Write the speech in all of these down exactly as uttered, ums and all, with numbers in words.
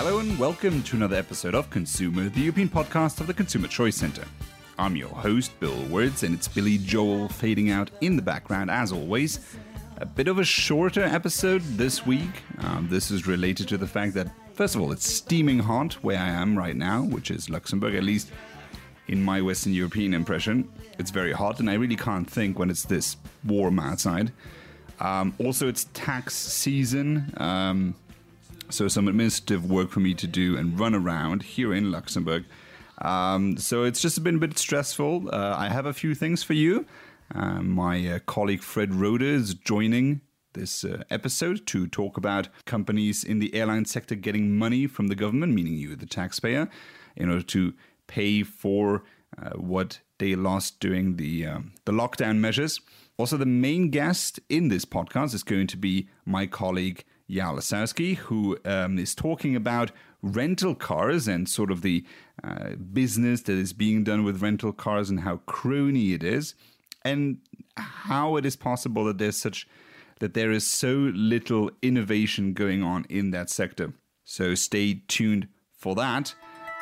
Hello and welcome to another episode of Consumer, the European podcast of the Consumer Choice Centre. I'm your host, Bill Words, and it's Billy Joel fading out in the background as always. A bit of a shorter episode this week. Um, this is related to the fact that, first of all, it's steaming hot where I am right now, which is Luxembourg, at least in my Western European impression. It's very hot, and I really can't think when it's this warm outside. Um, also, it's tax season. Um, So some administrative work for me to do and run around here in Luxembourg. Um, so it's just been a bit stressful. Uh, I have a few things for you. Uh, my uh, colleague Fred Rode is joining this uh, episode to talk about companies in the airline sector getting money from the government, meaning you, the taxpayer, in order to pay for uh, what they lost during the, um, the lockdown measures. Also, the main guest in this podcast is going to be my colleague Jan Lasowski, who um, is talking about rental cars and sort of the uh, business that is being done with rental cars and how crony it is, and how it is possible that there's such that there is so little innovation going on in that sector. So stay tuned for that.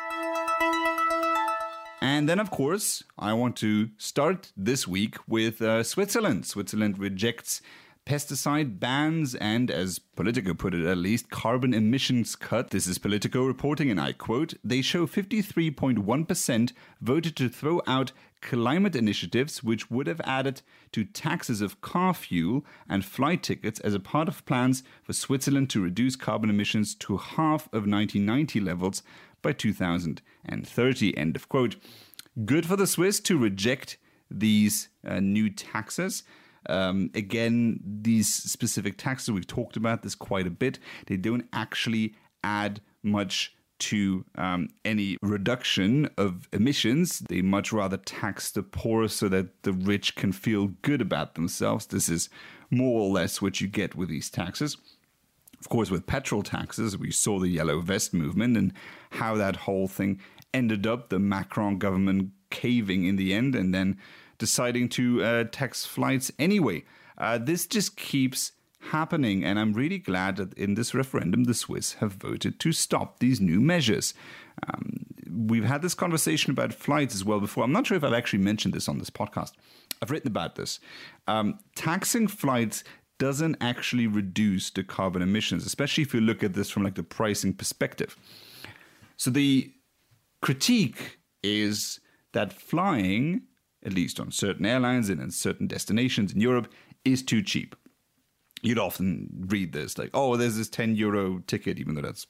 And then, of course, I want to start this week with uh, Switzerland. Switzerland rejects pesticide bans and, as Politico put it at least, carbon emissions cut. This is Politico reporting, and I quote, "They show fifty-three point one percent voted to throw out climate initiatives which would have added to taxes of car fuel and flight tickets as a part of plans for Switzerland to reduce carbon emissions to half of nineteen ninety levels by two thousand thirty, end of quote. Good for the Swiss to reject these uh, new taxes. Um, again, these specific taxes, we've talked about this quite a bit. They don't actually add much to um, any reduction of emissions. They much rather tax the poor so that the rich can feel good about themselves. This is more or less what you get with these taxes. Of course, with petrol taxes, we saw the yellow vest movement and how that whole thing ended up, the Macron government caving in the end and then deciding to uh, tax flights anyway. Uh, this just keeps happening, and I'm really glad that in this referendum the Swiss have voted to stop these new measures. Um, we've had this conversation about flights as well before. I'm not sure if I've actually mentioned this on this podcast. I've written about this. Um, taxing flights doesn't actually reduce the carbon emissions, especially if you look at this from like the pricing perspective. So the critique is that flying, at least on certain airlines and in certain destinations in Europe, is too cheap. You'd often read this like, oh, there's this ten euro ticket, even though that's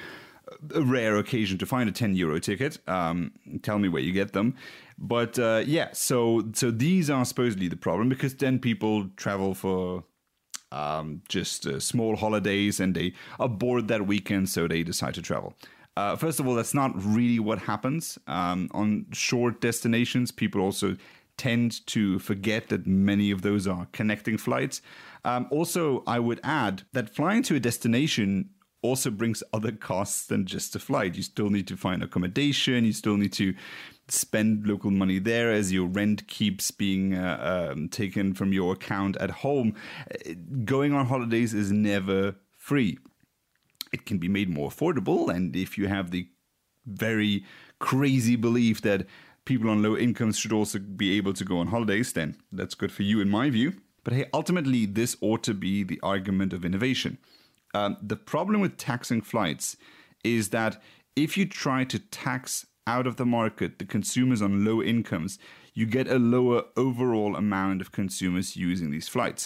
a rare occasion to find a ten euro ticket. Um, tell me where you get them. But uh, yeah, so so these are supposedly the problem, because then people travel for um, just uh, small holidays and they are bored that weekend, so they decide to travel. Uh, first of all, that's not really what happens. Um, on short destinations, people also tend to forget that many of those are connecting flights. Um, also, I would add that flying to a destination also brings other costs than just a flight. You still need to find accommodation. You still need to spend local money there as your rent keeps being uh, um, taken from your account at home. Going on holidays is never free. It can be made more affordable, and if you have the very crazy belief that people on low incomes should also be able to go on holidays, then that's good for you in my view. But hey, ultimately, this ought to be the argument of innovation. Um, the problem with taxing flights is that if you try to tax out of the market the consumers on low incomes, you get a lower overall amount of consumers using these flights.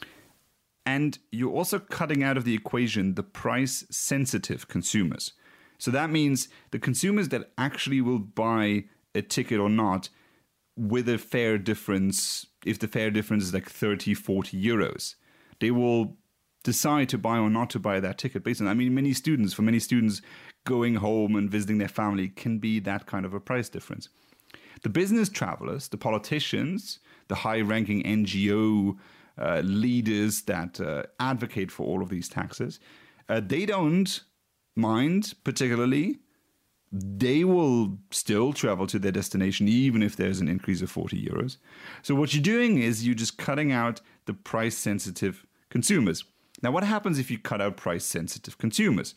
And you're also cutting out of the equation the price-sensitive consumers. So that means the consumers that actually will buy a ticket or not with a fare difference, if the fare difference is like thirty, forty euros, they will decide to buy or not to buy that ticket based on, I mean, many students, for many students, going home and visiting their family can be that kind of a price difference. The business travelers, the politicians, the high-ranking N G O uh, leaders that uh, advocate for all of these taxes, uh, they don't mind particularly. They will still travel to their destination even if there's an increase of forty euros. So what you're doing is you're just cutting out the price-sensitive consumers. Now, what happens if you cut out price-sensitive consumers?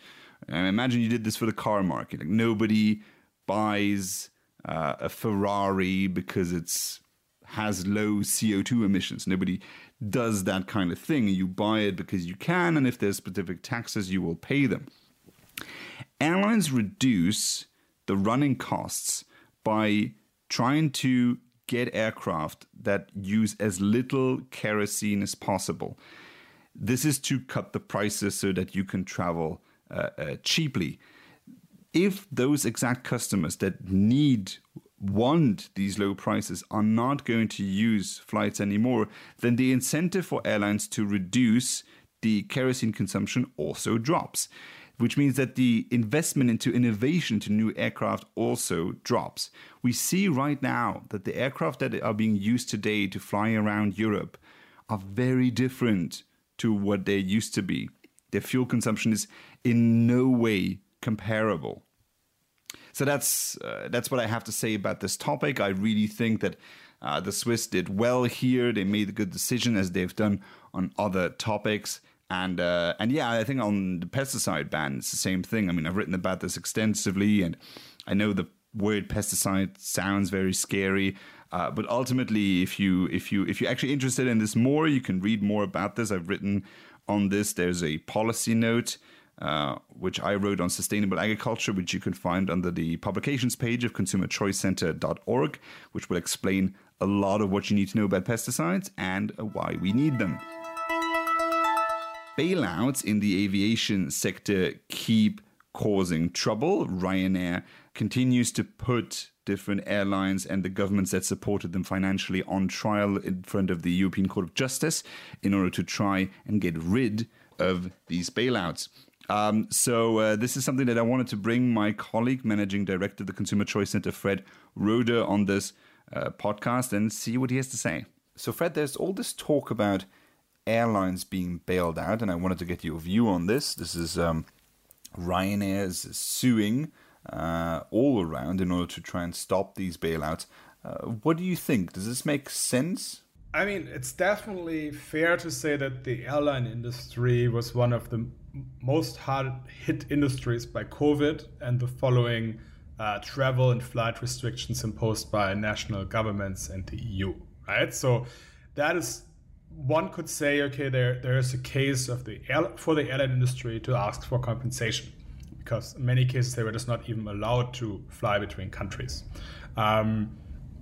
And imagine you did this for the car market. Like nobody buys uh, a Ferrari because it's has low C O two emissions. Nobody does that kind of thing. You buy it because you can, and if there's specific taxes, you will pay them. Airlines reduce the running costs by trying to get aircraft that use as little kerosene as possible. This is to cut the prices so that you can travel uh, uh, cheaply. If those exact customers that need, want these low prices are not going to use flights anymore, then the incentive for airlines to reduce the kerosene consumption also drops, which means that the investment into innovation to new aircraft also drops. We see right now that the aircraft that are being used today to fly around Europe are very different to what they used to be. Their fuel consumption is in no way comparable. So that's uh, that's what I have to say about this topic. I really think that uh, the Swiss did well here. They made a good decision, as they've done on other topics. And uh, and yeah, I think on the pesticide ban, it's the same thing. I mean, I've written about this extensively, and I know the word pesticide sounds very scary. Uh, but ultimately, if you if you if you're actually interested in this more, you can read more about this. I've written on this. There's a policy note uh, which I wrote on sustainable agriculture, which you can find under the publications page of consumer choice center dot org, which will explain a lot of what you need to know about pesticides and why we need them. Bailouts in the aviation sector keep causing trouble. Ryanair continues to put different airlines and the governments that supported them financially on trial in front of the European Court of Justice in order to try and get rid of these bailouts. Um, so uh, this is something that I wanted to bring my colleague, Managing Director of the Consumer Choice Center, Fred Roeder, on this uh, podcast and see what he has to say. So Fred, there's all this talk about airlines being bailed out, and I wanted to get your view on this. This is um, Ryanair is suing uh, all around in order to try and stop these bailouts. Uh, what do you think? Does this make sense? I mean, it's definitely fair to say that the airline industry was one of the most hard-hit industries by COVID and the following uh, travel and flight restrictions imposed by national governments and the E U, right? So that is, one could say, okay, there there is a case of the air, for the airline industry to ask for compensation, because in many cases they were just not even allowed to fly between countries. Um,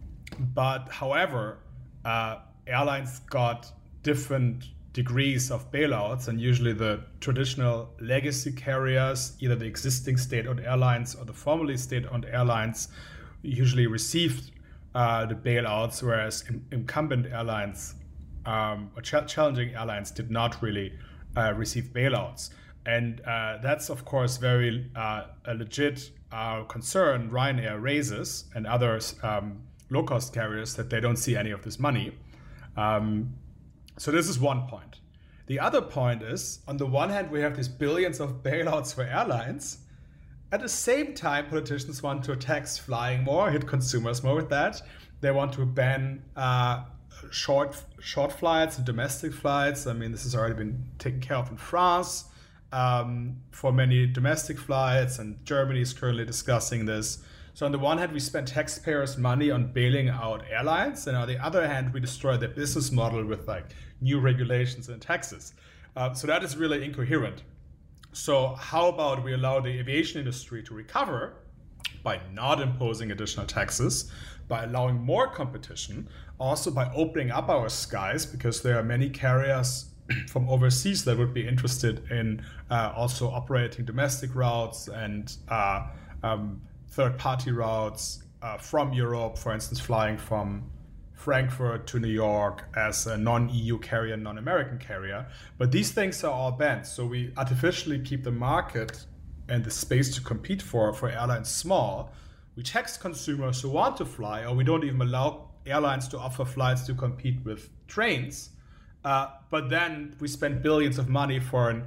but however, uh, airlines got different degrees of bailouts, and usually the traditional legacy carriers, either the existing state-owned airlines or the formerly state-owned airlines, usually received uh, the bailouts, whereas in, incumbent airlines um, or ch- challenging airlines did not really uh, receive bailouts. And uh, that's, of course, very uh, a legit uh, concern Ryanair raises and others um, low-cost carriers, that they don't see any of this money. Um, so this is one point. The other point is, on the one hand, we have these billions of bailouts for airlines. At the same time, politicians want to tax flying more, hit consumers more with that. They want to ban uh, short short flights and domestic flights. I mean, this has already been taken care of in France um, for many domestic flights, and Germany is currently discussing this. So on the one hand, we spend taxpayers' money on bailing out airlines, and on the other hand, we destroy their business model with like new regulations and taxes. Uh, so that is really incoherent. So how about we allow the aviation industry to recover by not imposing additional taxes, by allowing more competition, also by opening up our skies, because there are many carriers from overseas that would be interested in uh, also operating domestic routes and uh, um, third-party routes uh, from Europe, for instance, flying from Frankfurt to New York as a non-E U carrier, non-American carrier. But these things are all banned. So we artificially keep the market and the space to compete for, for airlines small. We tax consumers who want to fly, or we don't even allow airlines to offer flights to compete with trains. Uh, but then we spend billions of money for an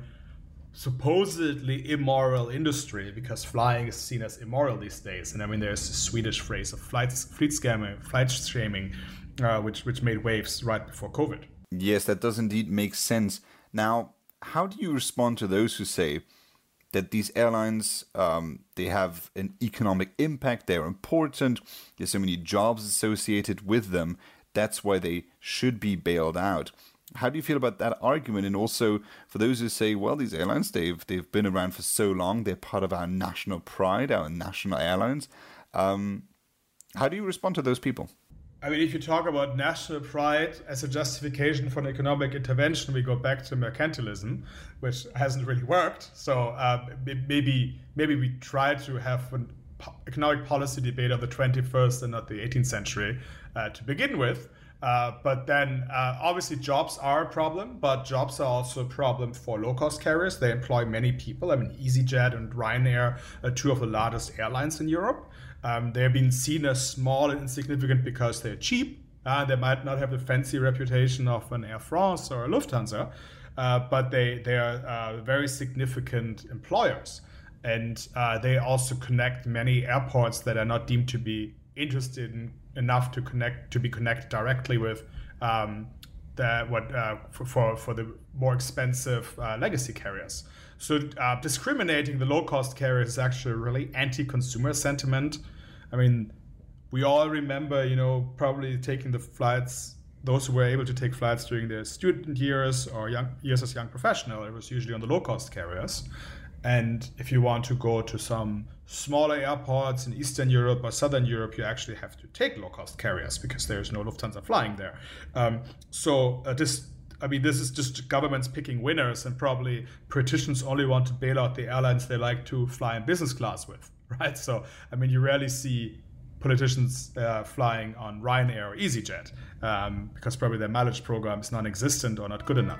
supposedly immoral industry, because flying is seen as immoral these days. And I mean, there's a Swedish phrase of flight, fleet scamming, flight shaming, uh, which which made waves right before COVID. Yes, that does indeed make sense. Now, how do you respond to those who say that these airlines, um, they have an economic impact, they're important, there's so many jobs associated with them, that's why they should be bailed out. How do you feel about that argument? And also for those who say, well, these airlines, they've they've been around for so long, they're part of our national pride, our national airlines. Um, how do you respond to those people? I mean, if you talk about national pride as a justification for an economic intervention, we go back to mercantilism, which hasn't really worked. So uh, maybe maybe we try to have an economic policy debate of the twenty-first and not the eighteenth century uh, to begin with. Uh, but then uh, obviously jobs are a problem, but jobs are also a problem for low-cost carriers. They employ many people. I mean, EasyJet and Ryanair are two of the largest airlines in Europe. Um, they're being seen as small and insignificant because they're cheap. Uh, they might not have the fancy reputation of an Air France or a Lufthansa, uh, but they, they are uh, very significant employers. And uh, they also connect many airports that are not deemed to be interested in enough to connect to be connected directly with um, the what uh, for, for for the more expensive uh, legacy carriers. So uh, discriminating the low-cost carriers is actually really anti-consumer sentiment. I mean, we all remember, you know, probably taking the flights. Those who were able to take flights during their student years or young years as young professional, it was usually on the low-cost carriers. And if you want to go to some smaller airports in Eastern Europe or Southern Europe, you actually have to take low-cost carriers because there's no Lufthansa flying there. Um, so uh, this, I mean, this is just governments picking winners, and probably politicians only want to bail out the airlines they like to fly in business class with, right? So, I mean, you rarely see politicians uh, flying on Ryanair or EasyJet um, because probably their mileage program is non-existent or not good enough.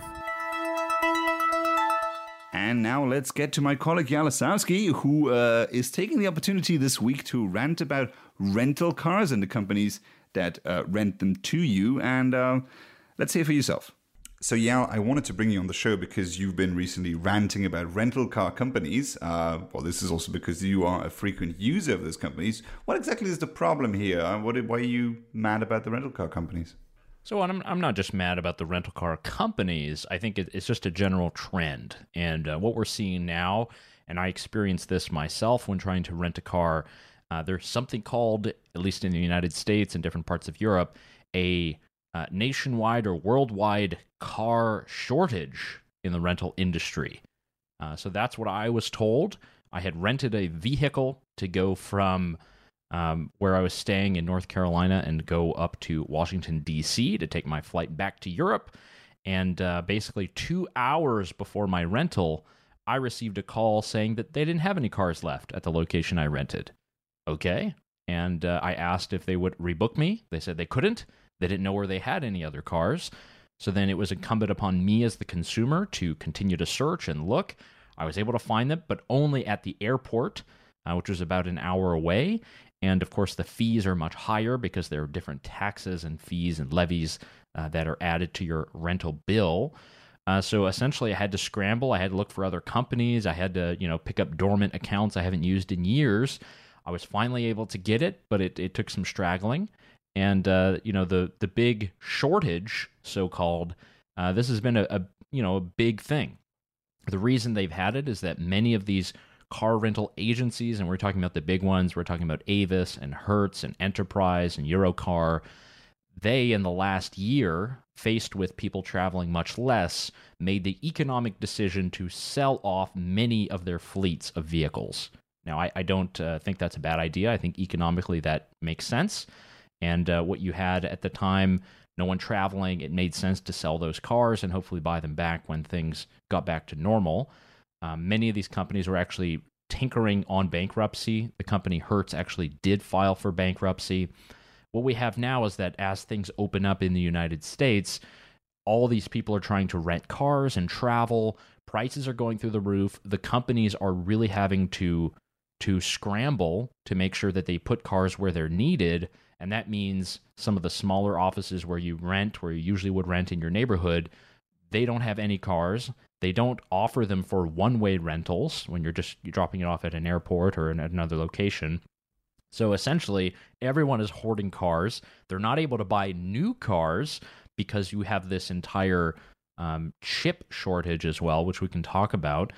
And now let's get to my colleague Jalasowski, who uh, is taking the opportunity this week to rant about rental cars and the companies that uh, rent them to you. And uh, let's hear for yourself. So, Yal, I wanted to bring you on the show because you've been recently ranting about rental car companies. Uh, well, this is also because you are a frequent user of those companies. What exactly is the problem here? What, why are you mad about the rental car companies? So I'm I'm not just mad about the rental car companies. I think it's just a general trend. And uh, what we're seeing now, and I experienced this myself when trying to rent a car, uh, there's something called, at least in the United States and different parts of Europe, a uh, nationwide or worldwide car shortage in the rental industry. Uh, so that's what I was told. I had rented a vehicle to go from Um, where I was staying in North Carolina and go up to Washington, D C to take my flight back to Europe. And uh, basically two hours before my rental, I received a call saying that they didn't have any cars left at the location I rented. Okay. And uh, I asked if they would rebook me. They said they couldn't. They didn't know where they had any other cars. So then it was incumbent upon me as the consumer to continue to search and look. I was able to find them, but only at the airport, uh, which was about an hour away. And of course, the fees are much higher because there are different taxes and fees and levies uh, that are added to your rental bill. Uh, so essentially, I had to scramble. I had to look for other companies. I had to, you know, pick up dormant accounts I haven't used in years. I was finally able to get it, but it, it took some straggling. And uh, you know, the the big shortage, so-called, uh, this has been a, a you know a big thing. The reason they've had it is that many of these car rental agencies, and we're talking about the big ones, we're talking about Avis and Hertz and Enterprise and Europcar, they, in the last year, faced with people traveling much less, made the economic decision to sell off many of their fleets of vehicles. Now, I, I don't uh, think that's a bad idea. I think economically that makes sense. And uh, what you had at the time, no one traveling, it made sense to sell those cars and hopefully buy them back when things got back to normal. Um, many of these companies were actually tinkering on bankruptcy. The company Hertz actually did file for bankruptcy. What we have now is that as things open up in the United States, all these people are trying to rent cars and travel. Prices are going through the roof. The companies are really having to, to scramble to make sure that they put cars where they're needed. And that means some of the smaller offices where you rent, where you usually would rent in your neighborhood, they don't have any cars. They don't offer them for one-way rentals when you're just you're dropping it off at an airport or in another location. So essentially, everyone is hoarding cars. They're not able to buy new cars because you have this entire um, chip shortage as well, which we can talk about.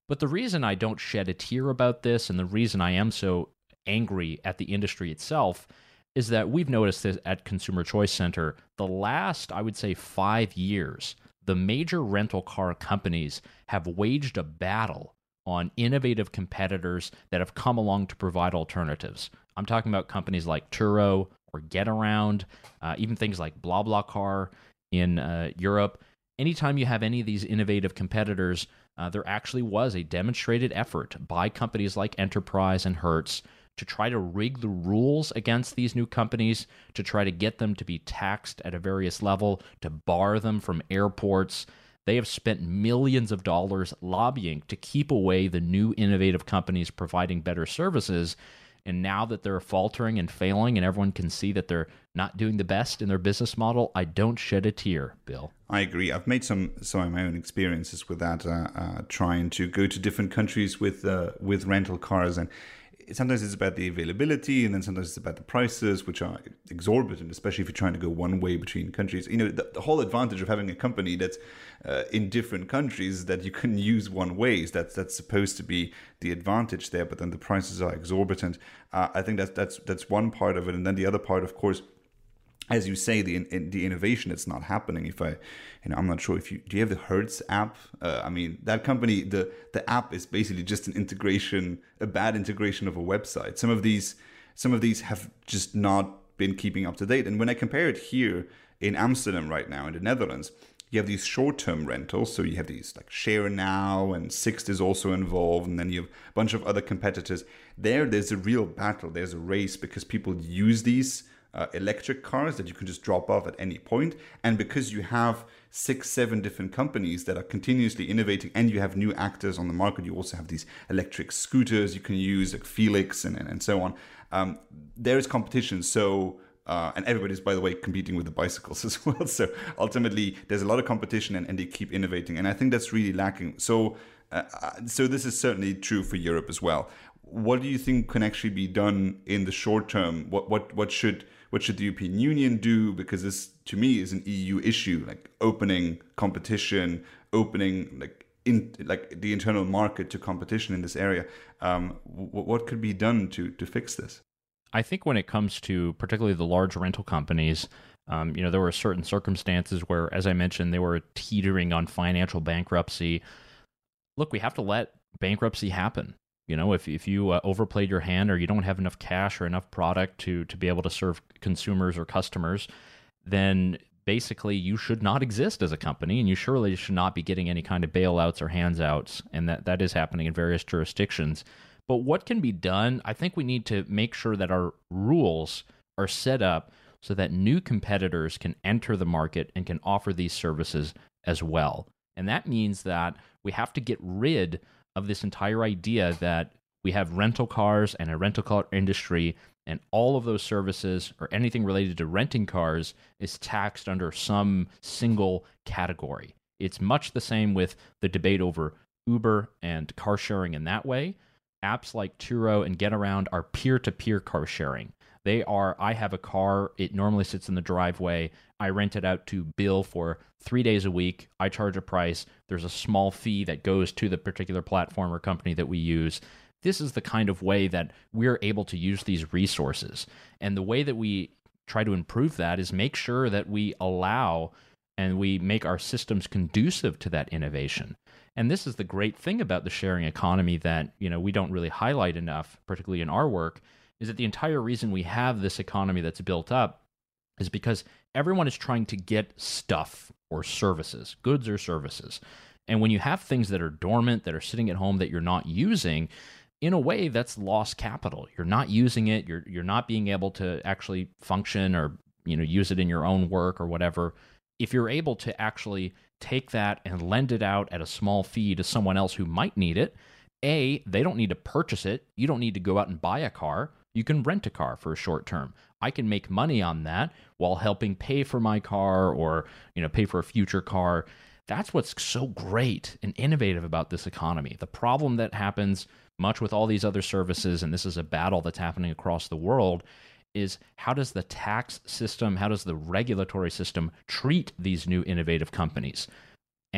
But the reason I don't shed a tear about this, and the reason I am so angry at the industry itself, is that we've noticed this at Consumer Choice Center. The last, I would say, five years, the major rental car companies have waged a battle on innovative competitors that have come along to provide alternatives. I'm talking about companies like Turo or Getaround, uh, even things like BlaBlaCar in uh, Europe. Anytime you have any of these innovative competitors, uh, there actually was a demonstrated effort by companies like Enterprise and Hertz to try to rig the rules against these new companies, to try to get them to be taxed at a various level, to bar them from airports. They have spent millions of dollars lobbying to keep away the new innovative companies providing better services. And now that they're faltering and failing and everyone can see that they're not doing the best in their business model, I don't shed a tear, Bill. I agree. I've made some some of my own experiences with that, uh, uh, trying to go to different countries with uh, with rental cars, and sometimes it's about the availability, and then sometimes it's about the prices, which are exorbitant, especially if you're trying to go one way between countries. You know, the, the whole advantage of having a company that's uh, in different countries is that you can use one ways. That's that's supposed to be the advantage there, but then the prices are exorbitant. Uh, I think that's that's that's one part of it, and then the other part, of course, as you say, the in, the innovation, it's not happening. If I, you know, I'm not sure if you do you have the Hertz app. Uh, I mean, that company, the the app is basically just an integration, a bad integration of a website. Some of these, some of these have just not been keeping up to date. And when I compare it here in Amsterdam right now in the Netherlands, you have these short-term rentals. So you have these like Share Now, and Sixt is also involved, and then you have a bunch of other competitors. There, there's a real battle. There's a race because people use these Uh, electric cars that you can just drop off at any point. And because you have six, seven different companies that are continuously innovating, and you have new actors on the market, you also have these electric scooters you can use, like Felix and, and, and so on. Um, there is competition. So, uh, and everybody's, by the way, competing with the bicycles as well. So ultimately, there's a lot of competition, and, and they keep innovating. And I think that's really lacking. So, uh, so this is certainly true for Europe as well. What do you think can actually be done in the short term? What what what should what should the European Union do? Because this, to me, is an E U issue, like opening competition, opening like in like the internal market to competition in this area. Um, w- what could be done to to fix this? I think when it comes to particularly the large rental companies, um, you know, there were certain circumstances where, as I mentioned, they were teetering on financial bankruptcy. Look, we have to let bankruptcy happen. You know, if if you uh, overplayed your hand, or you don't have enough cash or enough product to to be able to serve consumers or customers, then basically you should not exist as a company, and you surely should not be getting any kind of bailouts or handouts, and that, that is happening in various jurisdictions. But what can be done? I think we need to make sure that our rules are set up so that new competitors can enter the market and can offer these services as well. And that means that we have to get rid of this entire idea that we have rental cars and a rental car industry, and all of those services or anything related to renting cars is taxed under some single category. It's much the same with the debate over Uber and car sharing in that way. Apps like Turo and Getaround are peer-to-peer car sharing. They are, I have a car, it normally sits in the driveway, I rent it out to Bill for three days a week, I charge a price, there's a small fee that goes to the particular platform or company that we use. This is the kind of way that we're able to use these resources. And the way that we try to improve that is make sure that we allow and we make our systems conducive to that innovation. And this is the great thing about the sharing economy that, you know, we don't really highlight enough, particularly in our work, is that the entire reason we have this economy that's built up is because everyone is trying to get stuff or services, goods or services. And when you have things that are dormant, that are sitting at home that you're not using, in a way that's lost capital. You're not using it, you're you're not being able to actually function or, you know, use it in your own work or whatever. If you're able to actually take that and lend it out at a small fee to someone else who might need it, A, they don't need to purchase it. You don't need to go out and buy a car. You can rent a car for a short term. I can make money on that while helping pay for my car or, you know, pay for a future car. That's what's so great and innovative about this economy. The problem that happens much with all these other services, and this is a battle that's happening across the world, is how does the tax system, how does the regulatory system treat these new innovative companies? And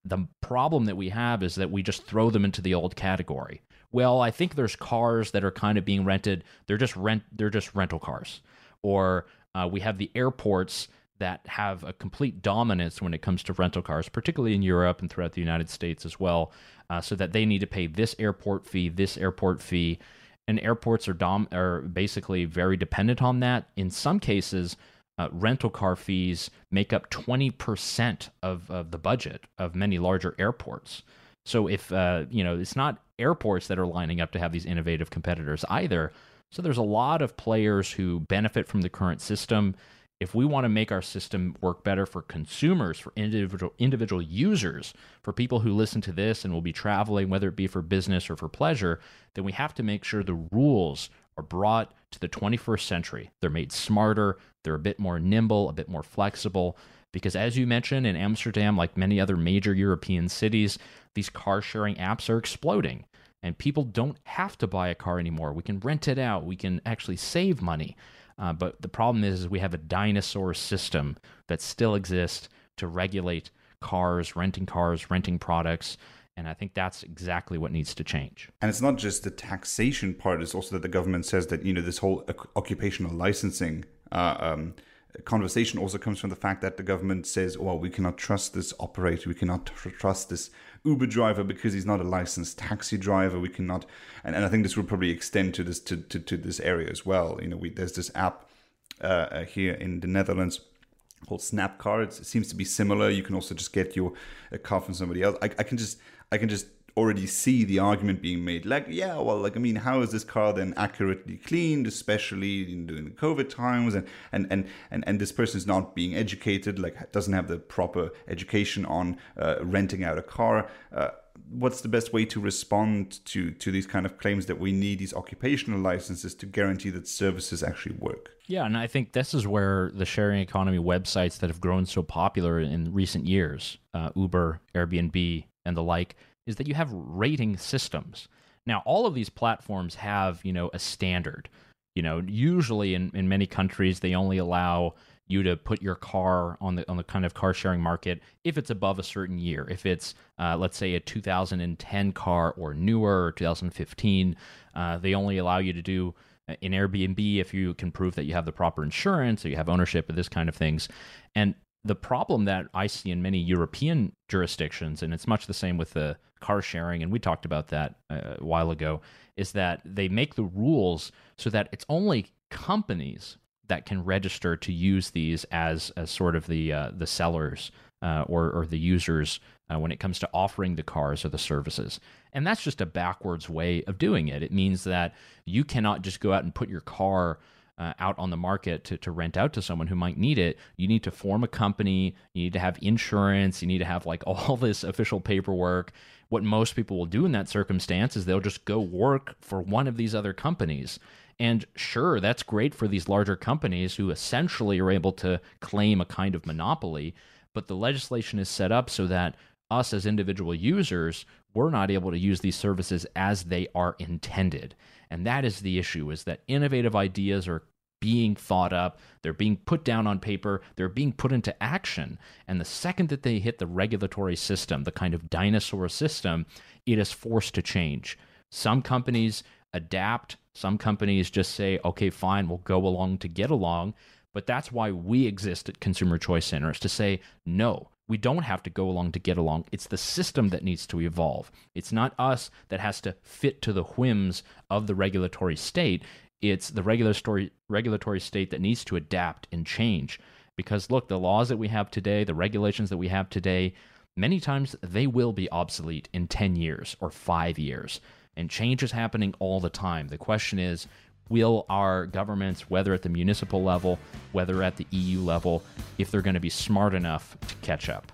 the problem that we have is that we just throw them into the old category. Well, I think there's cars that are kind of being rented. They're just rent. They're just rental cars. Or uh, we have the airports that have a complete dominance when it comes to rental cars, particularly in Europe and throughout the United States as well, uh, so that they need to pay this airport fee, this airport fee. And airports are dom- are basically very dependent on that. In some cases, uh, rental car fees make up twenty percent of, of the budget of many larger airports. So if, uh, you know, it's not airports that are lining up to have these innovative competitors either. So there's a lot of players who benefit from the current system. If we want to make our system work better for consumers, for individual individual users, for people who listen to this and will be traveling, whether it be for business or for pleasure, then we have to make sure the rules are brought to the twenty-first century. They're made smarter, they're a bit more nimble, a bit more flexible, because as you mentioned, in Amsterdam, like many other major European cities, these car-sharing apps are exploding, and people don't have to buy a car anymore. We can rent it out, we can actually save money. Uh, but the problem is, is we have a dinosaur system that still exists to regulate cars, renting cars, renting products. And I think that's exactly what needs to change. And it's not just the taxation part. It's also that the government says that, you know, this whole occupational licensing uh, um, conversation also comes from the fact that the government says, well, we cannot trust this operator. We cannot tr- trust this Uber driver because he's not a licensed taxi driver. We cannot, and, and I think this will probably extend to this to, to, to this area as well. You know, we, there's this app uh, here in the Netherlands called Snapcar. It seems to be similar. You can also just get your a car from somebody else. I, I can just I can just already see the argument being made. Like, yeah, well, like I mean, how is this car then accurately cleaned, especially in during the COVID times, and and and and, and this person is not being educated, like doesn't have the proper education on uh, renting out a car. Uh, what's the best way to respond to to these kind of claims that we need these occupational licenses to guarantee that services actually work? Yeah, and I think this is where the sharing economy websites that have grown so popular in recent years, uh, Uber, Airbnb, and the like, is that you have rating systems. Now, all of these platforms have, you know, a standard. You know, usually in, in many countries, they only allow you to put your car on the on the kind of car sharing market if it's above a certain year. If it's, uh, let's say, a two thousand ten car or newer, or two thousand fifteen, uh, they only allow you to do in Airbnb if you can prove that you have the proper insurance or you have ownership of this kind of things. And the problem that I see in many European jurisdictions, and it's much the same with the car sharing, and we talked about that a while ago, is that they make the rules so that it's only companies that can register to use these as, as sort of the uh, the sellers uh, or, or the users uh, when it comes to offering the cars or the services. And that's just a backwards way of doing it. It means that you cannot just go out and put your car uh, out on the market to, to rent out to someone who might need it. You need to form a company, you need to have insurance, you need to have like all this official paperwork. What most people will do in that circumstance is they'll just go work for one of these other companies. And sure, that's great for these larger companies who essentially are able to claim a kind of monopoly, but the legislation is set up so that us as individual users, we're not able to use these services as they are intended. And that is the issue, is that innovative ideas are being thought up, they're being put down on paper, they're being put into action. And the second that they hit the regulatory system, the kind of dinosaur system, it is forced to change. Some companies adapt, some companies just say, okay, fine, we'll go along to get along. But that's why we exist at Consumer Choice Center, is to say, no, we don't have to go along to get along. It's the system that needs to evolve. It's not us that has to fit to the whims of the regulatory state. It's the regulatory regulatory state that needs to adapt and change. Because look, the laws that we have today, the regulations that we have today, many times they will be obsolete in ten years or five years. And change is happening all the time. The question is, will our governments, whether at the municipal level, whether at the E U level, if they're going to be smart enough to catch up?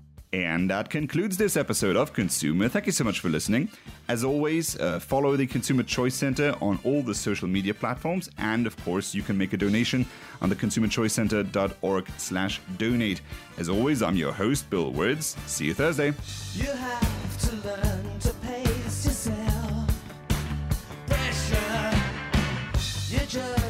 And that concludes this episode of Consumer. Thank you so much for listening. As always, uh, follow the Consumer Choice Center on all the social media platforms. And of course, you can make a donation on the consumer choice center dot org slash donate. As always, I'm your host, Bill Words. See you Thursday. You have to learn to pace yourself. Pressure. You just